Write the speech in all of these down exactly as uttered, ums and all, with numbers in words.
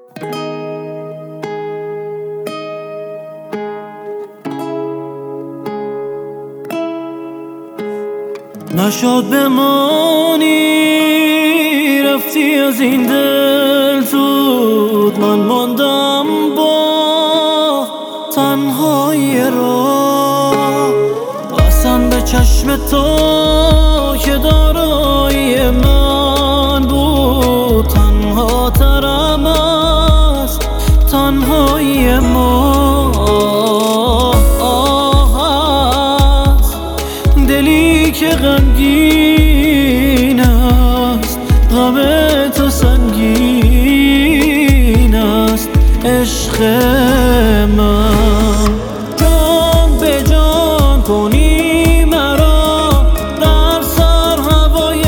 نشد بمانی، رفتی از این دل زود. من ماندم با تنهایی راه، قسم به چشم تو که دارایی من بود. تنها ترم از تنهایی ما، دلی که غمگین است، غم تو سنگین است. عشق من جان به جان کنی مرا، در سر هوای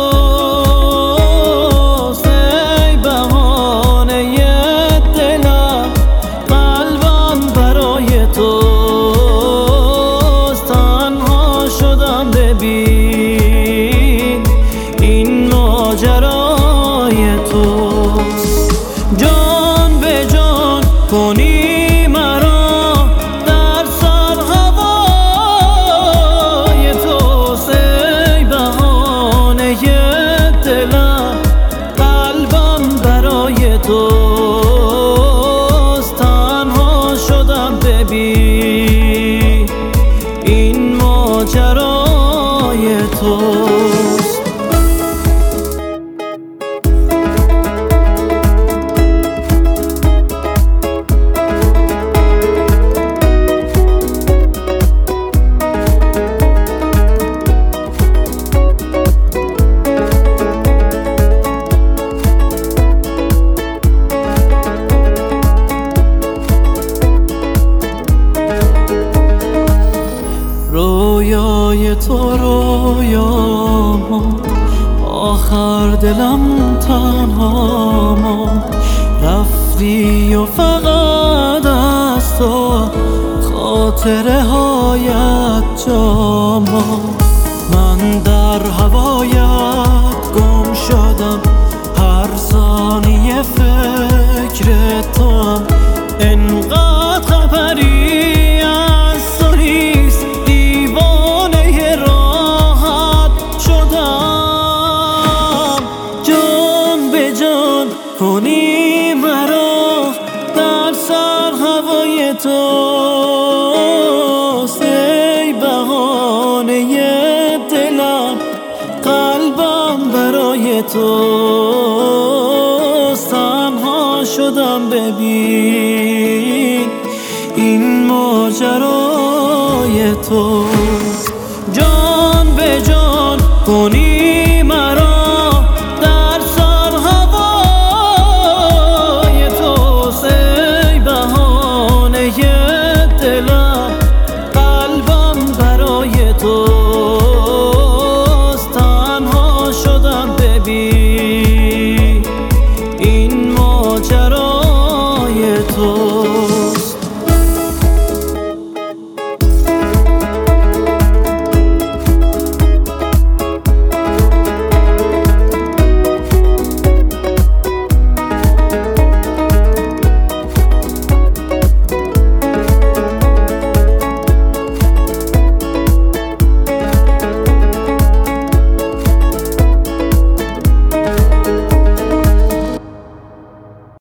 توست. ای بهانه دلم، قلبم برای توست. تنها شدم ببین، این ماجرای توست. جان به جان کنی مرا، در سر هوای توست. ای بهانه دلم، قلبم برای توست. تنها شدم ببین، این ماجرای توست. رویای تو رویاما، آخر دلم تنها ما. رفتی و فقط از تو خاطره هایت جاما. من در هوایت گم شدم، هر ثانیه فکر توام. انقدر خبری از تو نیست، دیوانه راحت شدم. جان به جان کنی مرا، در سر هوای توست. ای بهانه دلم، قلبم برای توست. تنها شدم ببین، این ماجرای توست. جان به جان کنی